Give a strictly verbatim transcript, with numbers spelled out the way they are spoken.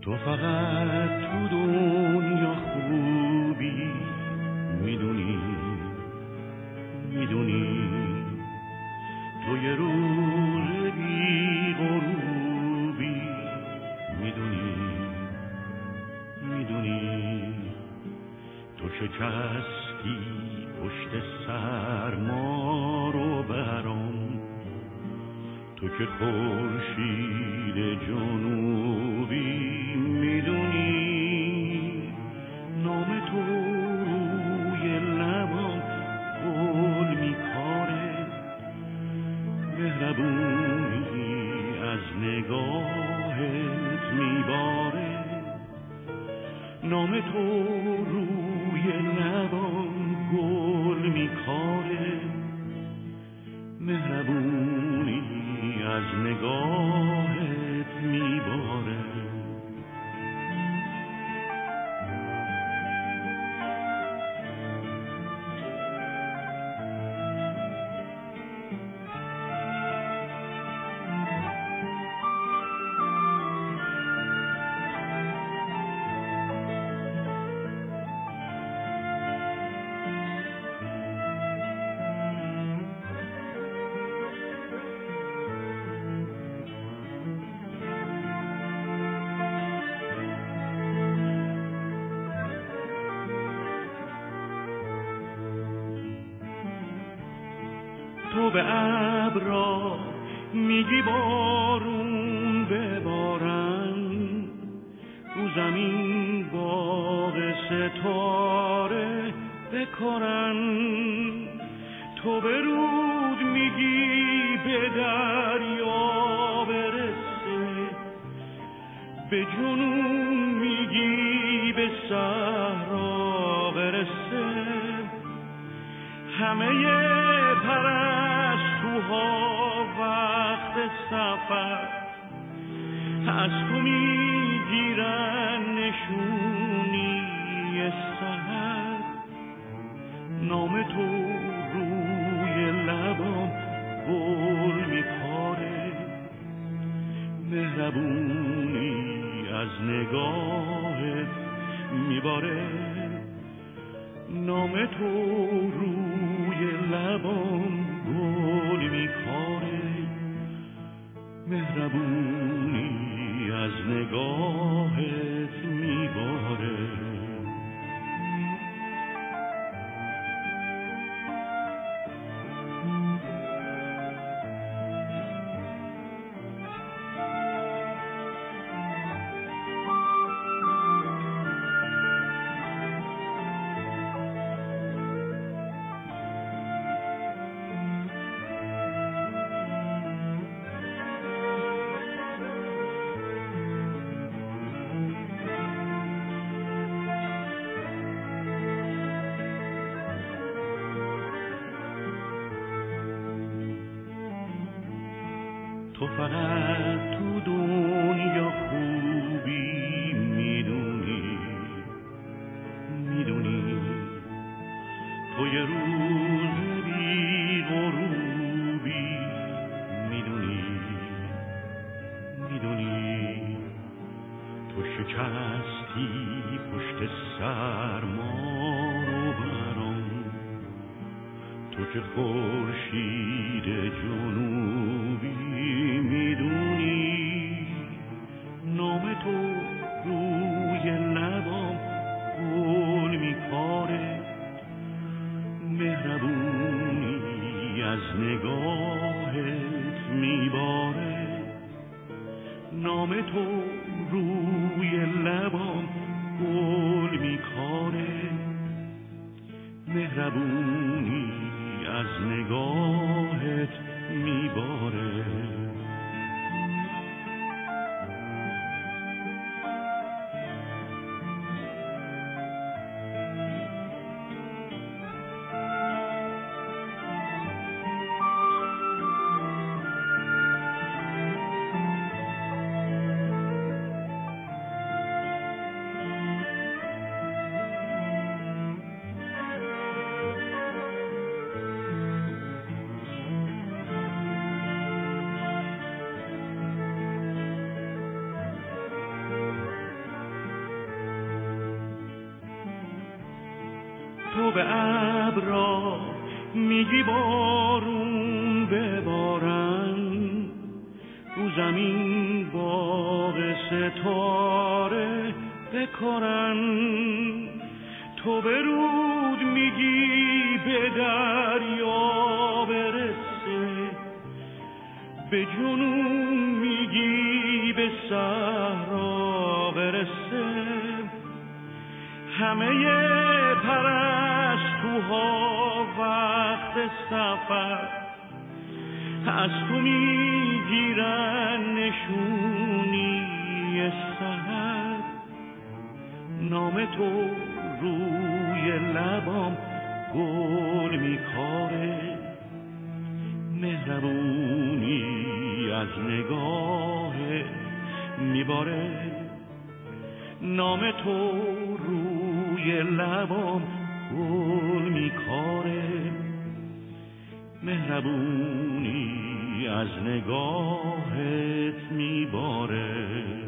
تو فقط تو دنیا خوبی، میدونی میدونی تو یه روز بی غروبی، میدونی میدونی تو شکستی پشت سرما رو برام، تو که خورشید جنوبی، میدونی نام تو روی لبام گل میکاره، مهربونی از نگاهت میباره، نام تو روی لبام گل میکاره، مهربونی از نگاهت میباره. تو به ابرا میگی بارون ببارن، رو زمین باغ ستاره بکارن، تو به رود میگی به دریا برسه، به جنون میگی به صحرا برسه، همه پرستوها وقت سفر از تو میگیرن نشونی سحر، نام تو روی لبام گل میکاره، مهربونی از نگاهت میباره، نام تو روی لبام گل میکاره، مهربونی از نگاهت میباره. تو فقط تو دنیا خوبی، میدونی میدونی تو یه روز بی غروبی، میدونی میدونی تو شکستی پشت سرما رو برام، تو که خورشید جنوبی، میدونی نام تو روی لبام گل میکاره، مهربونی از نگاهت میباره، نام تو روی لبام گل میکاره، مهربونی از نگاهت میباره. به ابرا میگی بارون ببارن، رو زمین باغ ستاره بکارن. تو به رود میگی به دریا برسه، به جنون میگی به صحرا برسه. همه پرستوها وقت سفر از تو میگیرن نشونی سحر. نام تو روی لبام گل میکاره، مهربونی از نگاه میباره. نام تو روی لبام گل میکاره، مهربونی از نگاهت میباره.